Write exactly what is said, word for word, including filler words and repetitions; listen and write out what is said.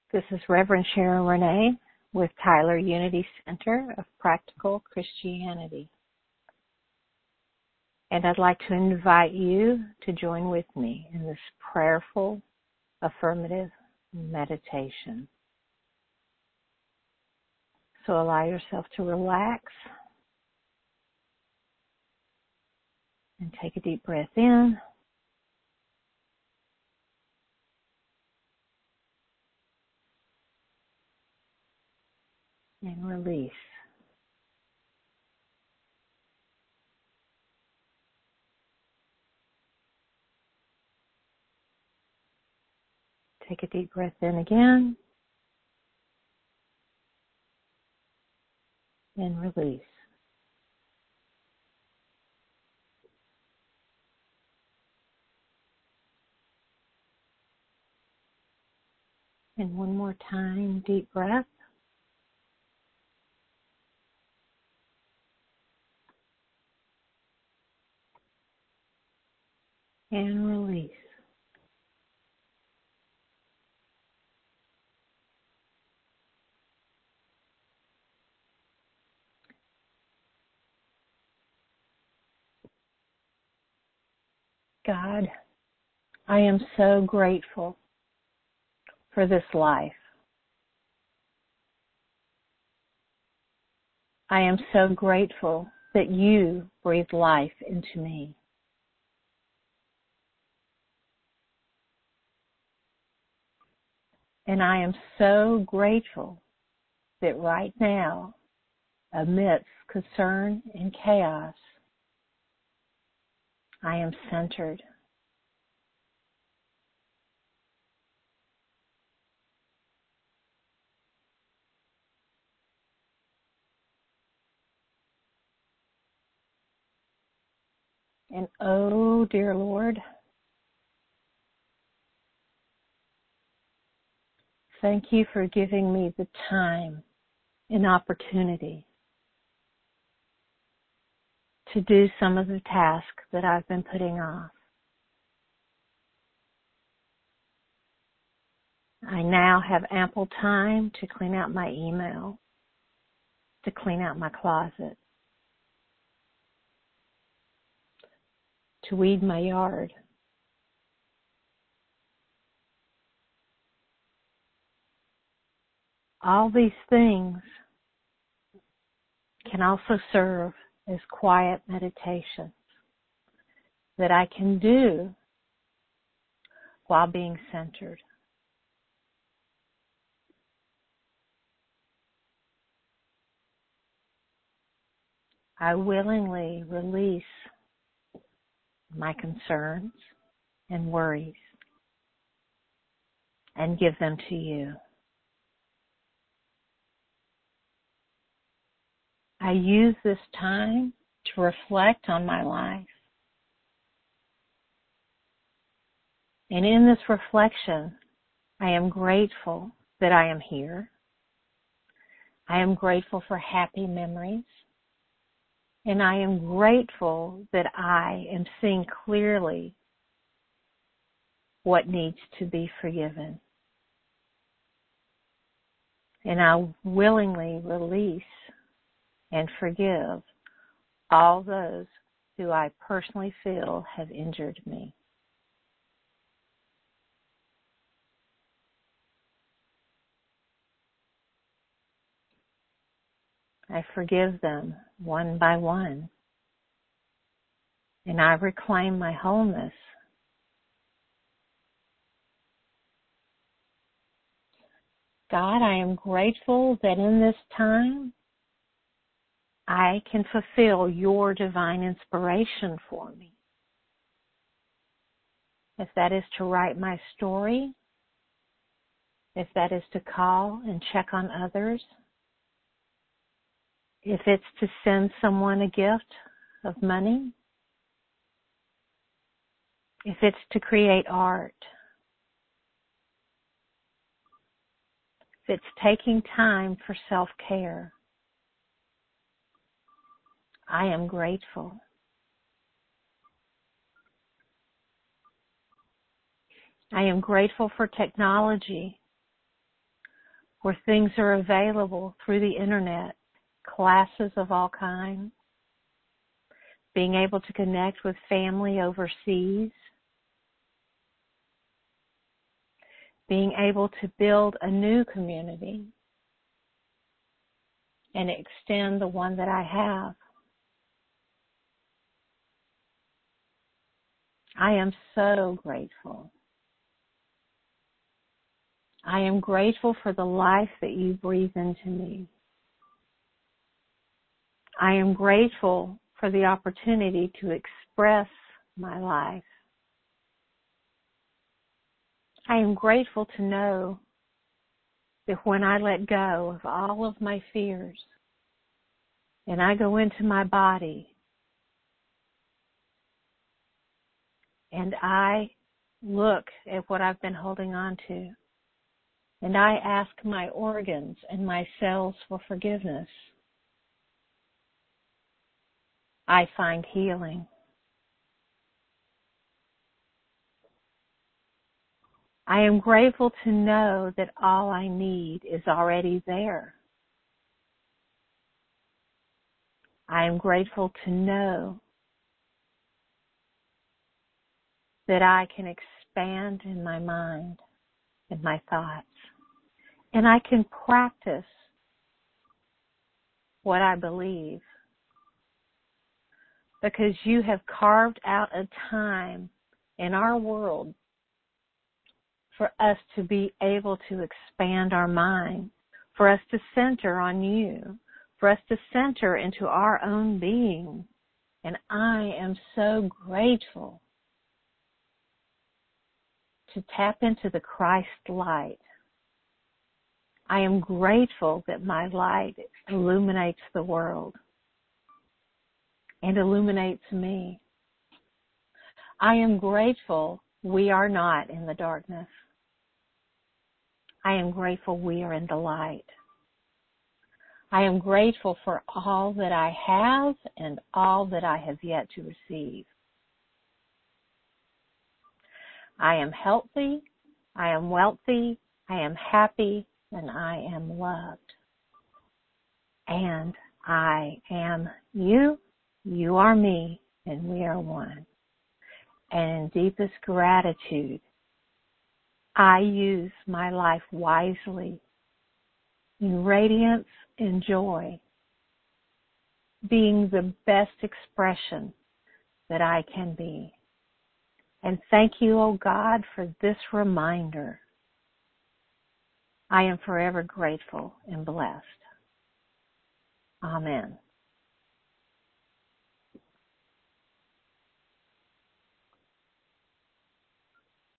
This is Reverend Sharon Renee with Tyler Unity Center of Practical Christianity. And I'd like to invite you to join with me in this prayerful, affirmative meditation. So allow yourself to relax and take a deep breath in. And release. Take a deep breath in again. And release. And one more time, deep breath. And release. God, I am so grateful for this life. I am so grateful that you breathed life into me. And I am so grateful that right now, amidst concern and chaos, I am centered. And oh, dear Lord, thank you for giving me the time and opportunity to do some of the tasks that I've been putting off. I now have ample time to clean out my email, to clean out my closet, to weed my yard. All these things can also serve as quiet meditations that I can do while being centered. I willingly release my concerns and worries and give them to you. I use this time to reflect on my life. And in this reflection, I am grateful that I am here. I am grateful for happy memories. And I am grateful that I am seeing clearly what needs to be forgiven. And I willingly release and forgive all those who I personally feel have injured me. I forgive them one by one, and I reclaim my wholeness. God, I am grateful that in this time, I can fulfill your divine inspiration for me. If that is to write my story, if that is to call and check on others, if it's to send someone a gift of money, if it's to create art, if it's taking time for self-care, I am grateful. I am grateful for technology where things are available through the internet, classes of all kinds, being able to connect with family overseas, being able to build a new community and extend the one that I have. I am so grateful. I am grateful for the life that you breathe into me. I am grateful for the opportunity to express my life. I am grateful to know that when I let go of all of my fears and I go into my body and I look at what I've been holding on to and I ask my organs and my cells for forgiveness, I find healing. I am grateful to know that all I need is already there. I am grateful to know that I can expand in my mind and my thoughts, and I can practice what I believe, because you have carved out a time in our world for us to be able to expand our mind, for us to center on you, for us to center into our own being. And I am so grateful to tap into the Christ light. I am grateful that my light illuminates the world and illuminates me. I am grateful we are not in the darkness. I am grateful we are in the light. I am grateful for all that I have and all that I have yet to receive. I am healthy, I am wealthy, I am happy, and I am loved. And I am you, you are me, and we are one. And in deepest gratitude, I use my life wisely, in radiance and joy, being the best expression that I can be. And thank you, O God, for this reminder. I am forever grateful and blessed. Amen.